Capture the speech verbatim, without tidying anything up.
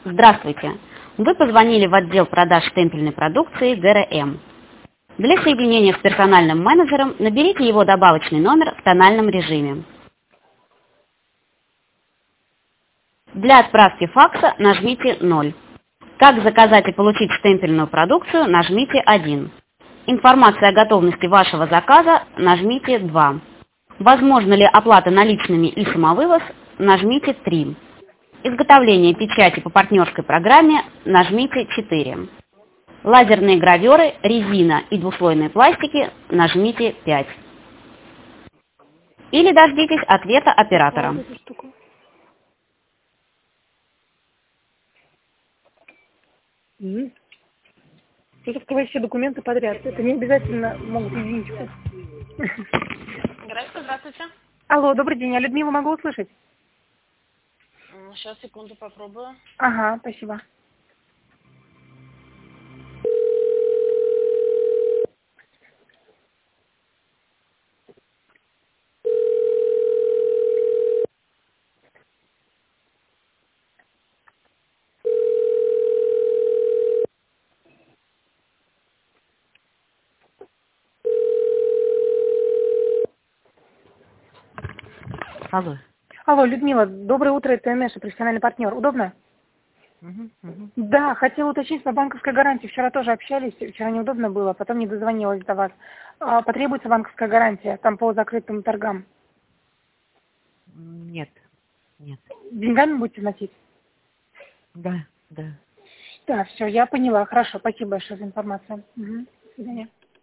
Здравствуйте! Вы позвонили в отдел продаж штемпельной продукции ГРМ. Для соединения с персональным менеджером наберите его добавочный номер в тональном режиме. Для отправки факса нажмите ноль. Как заказать и получить штемпельную продукцию, нажмите один. Информация о готовности вашего заказа, нажмите два. Возможно ли оплата наличными и самовывоз, нажмите три. Изготовление печати по партнерской программе, нажмите четыре. Лазерные граверы, резина и двуслойные пластики, нажмите пять. Или дождитесь ответа оператора. Открывай все документы подряд. Это не обязательно могут единичку. Здравствуйте, здравствуйте. Алло, добрый день. Я Людмилу могу услышать? Сейчас, секунду, попробую. Ага, спасибо. Алло. Алло, Людмила, доброе утро, это Нэша, профессиональный партнер. Удобно? Угу, угу. Да, хотела уточнить по банковской гарантии. Вчера тоже общались, вчера неудобно было, потом не дозвонилась до вас. А, потребуется банковская гарантия, там по закрытым торгам. Нет, нет. Деньгами будете вносить? Да, да. Да, все, я поняла. Хорошо, спасибо большое за информацию. Угу. До свидания.